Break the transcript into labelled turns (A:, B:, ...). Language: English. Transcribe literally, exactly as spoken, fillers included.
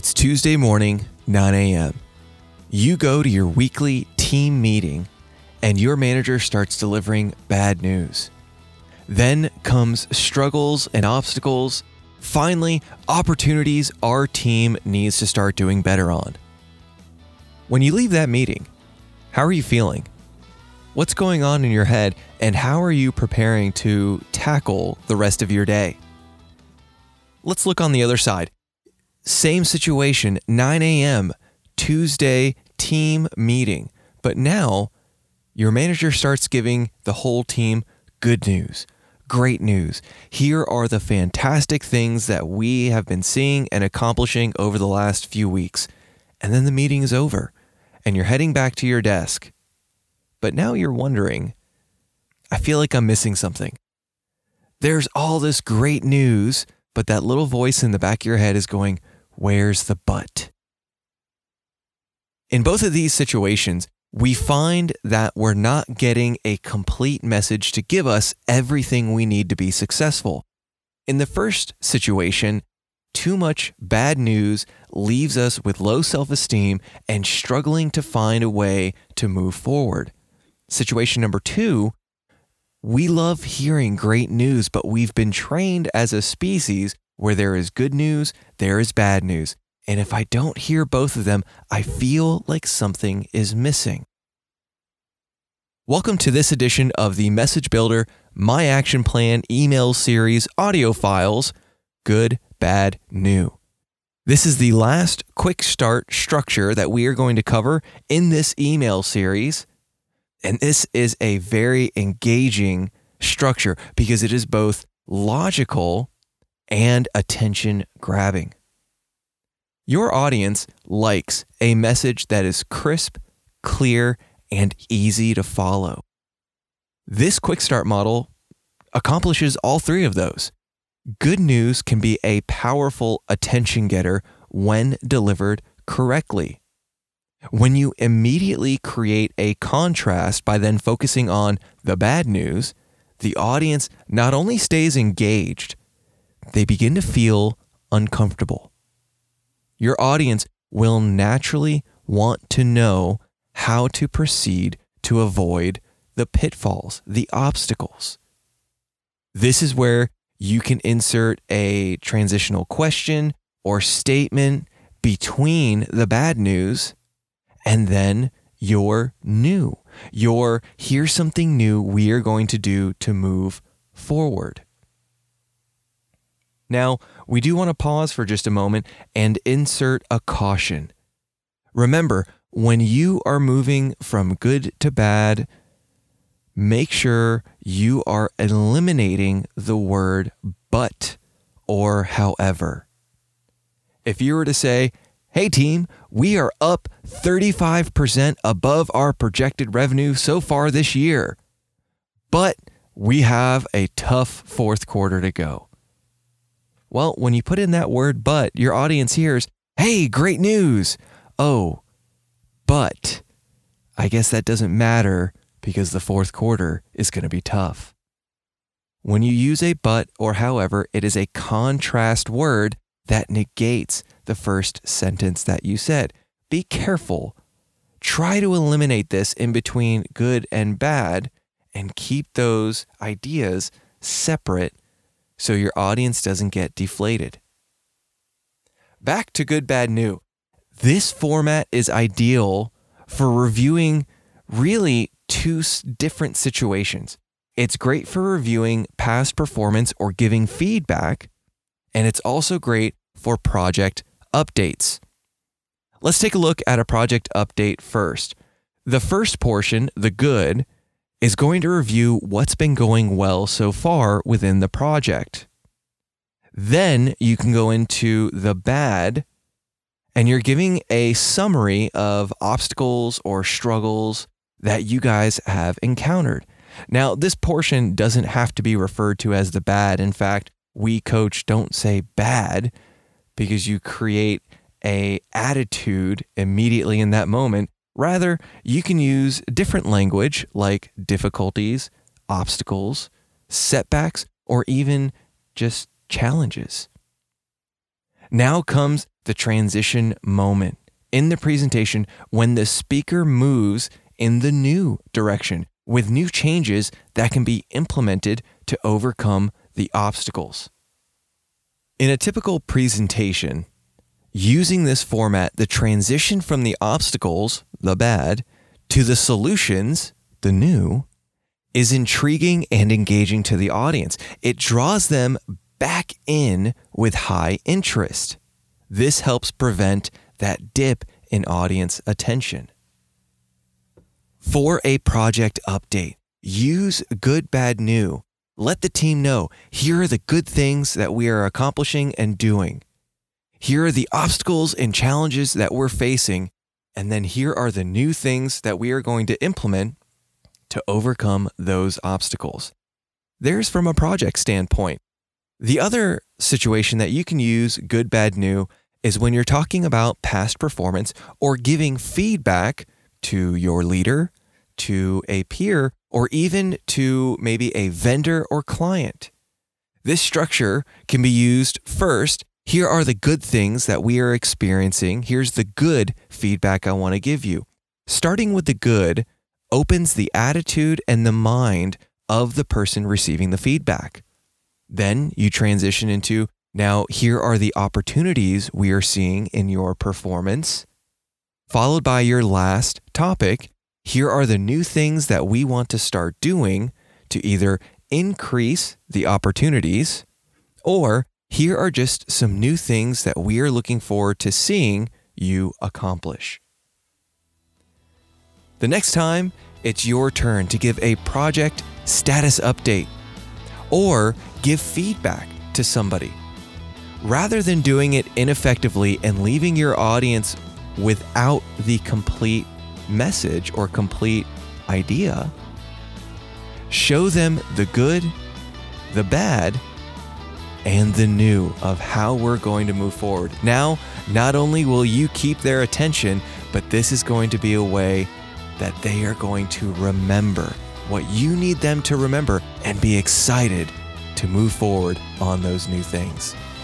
A: It's Tuesday morning, nine a.m. You go to your weekly team meeting and your manager starts delivering bad news. Then comes struggles and obstacles. Finally, opportunities our team needs to start doing better on. When you leave that meeting, how are you feeling? What's going on in your head, and how are you preparing to tackle the rest of your day? Let's look on the other side. Same situation, nine a.m., Tuesday team meeting. But now, your manager starts giving the whole team good news, great news. Here are the fantastic things that we have been seeing and accomplishing over the last few weeks. And then the meeting is over, and you're heading back to your desk. But now you're wondering, I feel like I'm missing something. There's all this great news, but that little voice in the back of your head is going, where's the but? In both of these situations, we find that we're not getting a complete message to give us everything we need to be successful. In the first situation, too much bad news leaves us with low self-esteem and struggling to find a way to move forward. Situation number two, we love hearing great news, but we've been trained as a species where there is good news, there is bad news. And if I don't hear both of them, I feel like something is missing. Welcome to this edition of the Message Builder My Action Plan email series audio files, Good, Bad, New. This is the last quick start structure that we are going to cover in this email series. And this is a very engaging structure because it is both logical and attention grabbing. Your audience likes a message that is crisp, clear, and easy to follow. This quick start model accomplishes all three of those. Good news can be a powerful attention getter when delivered correctly. When you immediately create a contrast by then focusing on the bad news, the audience not only stays engaged, they begin to feel uncomfortable. Your audience will naturally want to know how to proceed to avoid the pitfalls, the obstacles. This is where you can insert a transitional question or statement between the bad news and then your new. Your here's something new we are going to do to move forward. Now, we do want to pause for just a moment and insert a caution. Remember, when you are moving from good to bad, make sure you are eliminating the word but or however. If you were to say, hey team, we are up thirty-five percent above our projected revenue so far this year, but we have a tough fourth quarter to go. Well, when you put in that word but, your audience hears, hey, great news. Oh, but I guess that doesn't matter because the fourth quarter is going to be tough. When you use a but or however, it is a contrast word that negates the first sentence that you said. Be careful. Try to eliminate this in between good and bad and keep those ideas separate so your audience doesn't get deflated. Back to good, bad, new. This format is ideal for reviewing really two different situations. It's great for reviewing past performance or giving feedback, and it's also great for project updates. Let's take a look at a project update first. The first portion, the good, is going to review what's been going well so far within the project. Then you can go into the bad, and you're giving a summary of obstacles or struggles that you guys have encountered. Now, this portion doesn't have to be referred to as the bad. In fact, we coach don't say bad because you create a attitude immediately in that moment. Rather, you can use different language like difficulties, obstacles, setbacks, or even just challenges. Now comes the transition moment in the presentation when the speaker moves in the new direction with new changes that can be implemented to overcome the obstacles. In a typical presentation, using this format, the transition from the obstacles, the bad, to the solutions, the new, is intriguing and engaging to the audience. It draws them back in with high interest. This helps prevent that dip in audience attention. For a project update, use good, bad, new. Let the team know, here are the good things that we are accomplishing and doing. Here are the obstacles and challenges that we're facing. And then here are the new things that we are going to implement to overcome those obstacles. There's from a project standpoint. The other situation that you can use good, bad, new is when you're talking about past performance or giving feedback to your leader, to a peer, or even to maybe a vendor or client. This structure can be used first. Here are the good things that we are experiencing. Here's the good feedback I want to give you. Starting with the good opens the attitude and the mind of the person receiving the feedback. Then you transition into, now here are the opportunities we are seeing in your performance. Followed by your last topic, here are the new things that we want to start doing to either increase the opportunities, or here are just some new things that we are looking forward to seeing you accomplish. The next time, it's your turn to give a project status update or give feedback to somebody. Rather than doing it ineffectively and leaving your audience without the complete message or complete idea, show them the good, the bad, and the new of how we're going to move forward. Now, not only will you keep their attention, but this is going to be a way that they are going to remember what you need them to remember and be excited to move forward on those new things.